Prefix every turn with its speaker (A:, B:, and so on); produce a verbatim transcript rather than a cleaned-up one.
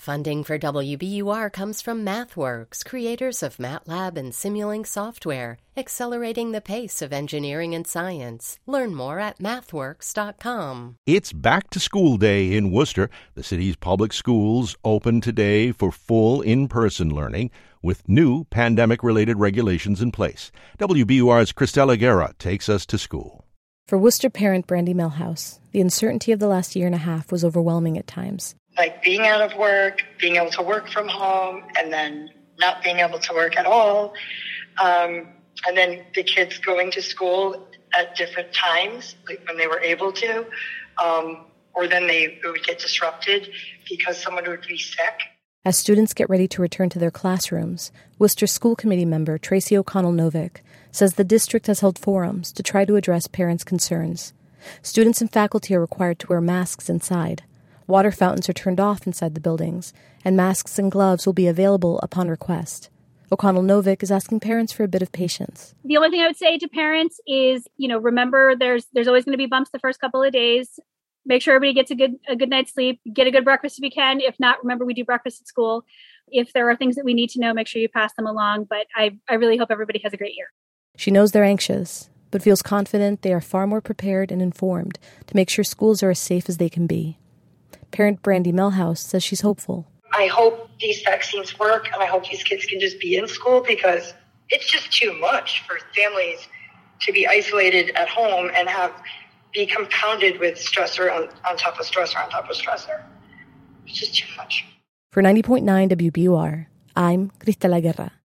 A: Funding for W B U R comes from MathWorks, creators of MATLAB and Simulink software, accelerating the pace of engineering and science. Learn more at mathworks dot com.
B: It's back to school day in Worcester. The city's public schools open today for full in-person learning with new pandemic-related regulations in place. W B U R's Cristela Guerra takes us to school.
C: For Worcester parent Brandy Melhouse, the uncertainty of the last year and a half was overwhelming at times.
D: Like being out of work, being able to work from home, and then not being able to work at all. Um, and then the kids going to school at different times, like when they were able to, um, or then they would get disrupted because someone would be sick.
C: As students get ready to return to their classrooms, Worcester School Committee member Tracy O'Connell-Novick says the district has held forums to try to address parents' concerns. Students and faculty are required to wear masks inside. Water fountains are turned off inside the buildings, and masks and gloves will be available upon request. O'Connell-Novick is asking parents for a bit of patience.
E: The only thing I would say to parents is, you know, remember there's there's always going to be bumps the first couple of days. Make sure everybody gets a good a good night's sleep. Get a good breakfast if you can. If not, remember we do breakfast at school. If there are things that we need to know, make sure you pass them along. But I, I really hope everybody has a great year.
C: She knows they're anxious, but feels confident they are far more prepared and informed to make sure schools are as safe as they can be. Parent Brandy Melhouse says she's hopeful.
D: I hope these vaccines work, and I hope these kids can just be in school because it's just too much for families to be isolated at home and have be compounded with stressor on, on top of stressor on top of stressor. It's just too much.
C: For ninety point nine W B U R, I'm Cristela Guerra.